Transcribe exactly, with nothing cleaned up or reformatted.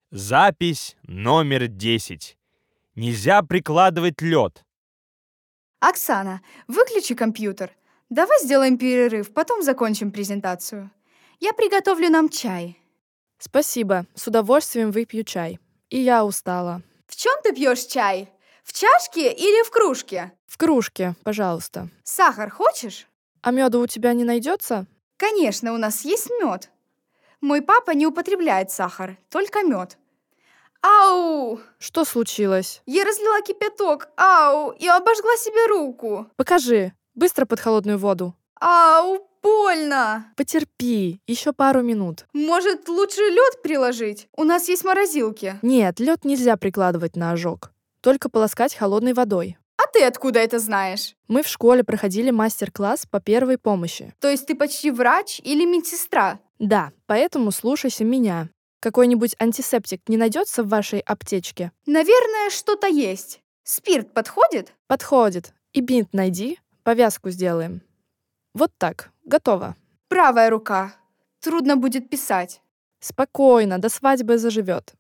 Запись номер десять. Нельзя прикладывать лед. Оксана, выключи компьютер. Давай сделаем перерыв, потом закончим презентацию. Я приготовлю нам чай. Спасибо, с удовольствием выпью чай. И я устала. В чем ты пьешь чай? В чашке или в кружке? В кружке, пожалуйста. Сахар хочешь? А меда у тебя не найдется? Конечно, у нас есть мед. Мой папа не употребляет сахар, только мед. Ау! Что случилось? Я разлила кипяток, ау, и обожгла себе руку. Покажи, быстро под холодную воду. Ау, больно. Потерпи, еще пару минут. Может, лучше лед приложить? У нас есть морозилки. Нет, лед нельзя прикладывать на ожог. Только полоскать холодной водой. А ты откуда это знаешь? Мы в школе проходили мастер-класс по первой помощи. То есть ты почти врач или медсестра? Да, поэтому слушайся меня. Какой-нибудь антисептик не найдется в вашей аптечке? Наверное, что-то есть. Спирт подходит? Подходит. И бинт найди, повязку сделаем. Вот так, готово. Правая рука. Трудно будет писать. Спокойно, до свадьбы заживет.